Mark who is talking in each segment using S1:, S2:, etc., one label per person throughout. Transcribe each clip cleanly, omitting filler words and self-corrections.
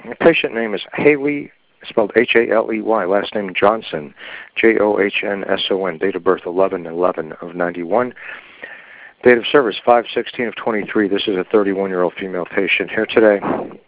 S1: Patient name is Haley, spelled Haley, last name Johnson, Johnsson, date of birth 11/11 of 91. Date of service 5/16 of 23. This is a 31-year-old female patient here today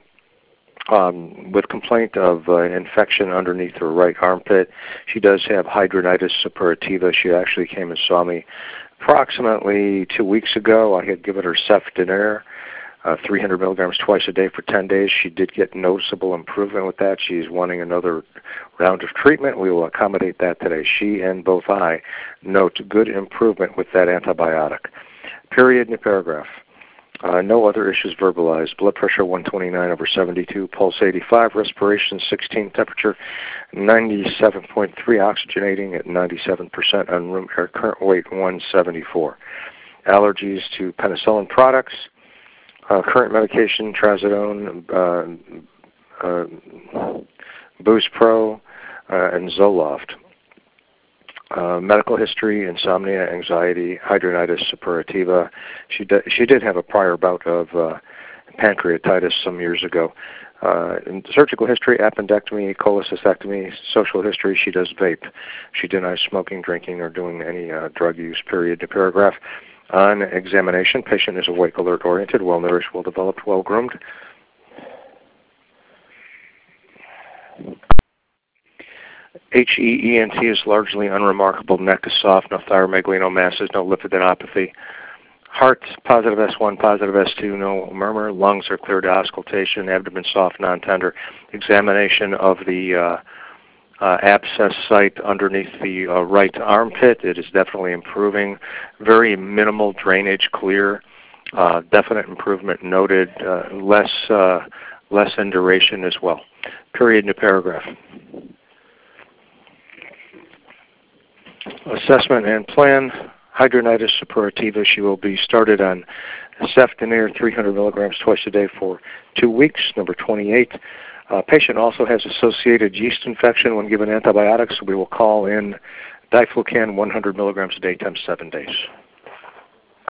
S1: with complaint of infection underneath her right armpit. She does have hidradenitis suppurativa. She actually came and saw me approximately 2 weeks ago. I had given her Cefdinir, 300 milligrams twice a day for 10 days. She did get noticeable improvement with that. She's wanting another round of treatment. We will accommodate that today. She and both I note good improvement with that antibiotic. Period, new paragraph. No other issues verbalized. Blood pressure 129/72, pulse 85, respiration 16, temperature 97.3, oxygenating at 97% on room air, current weight 174. Allergies to penicillin products. Current medication, trazodone, Boost Pro, and Zoloft. Medical history, insomnia, anxiety, hidradenitis suppurativa. She did have a prior bout of pancreatitis some years ago. In surgical history, appendectomy, cholecystectomy. Social history, she does vape. She denies smoking, drinking, or doing any drug use, period, to paragraph. On examination, patient is awake, alert, oriented, well-nourished, well-developed, well-groomed. HEENT is largely unremarkable. Neck is soft, no thyromegaly, no masses, no lymphadenopathy. Heart, positive S1, positive S2, no murmur. Lungs are clear to auscultation. Abdomen soft, non-tender. Examination of the abscess site underneath the right armpit. It is definitely improving. Very minimal drainage, clear. Definite improvement noted. Less in duration as well. Period, new paragraph. Assessment and plan. Hidradenitis suppurativa. She will be started on Cefdinir, 300 milligrams twice a day for 2 weeks, number 28. Patient also has associated yeast infection when given antibiotics, so we will call in diflucan 100 milligrams a day times 7 days.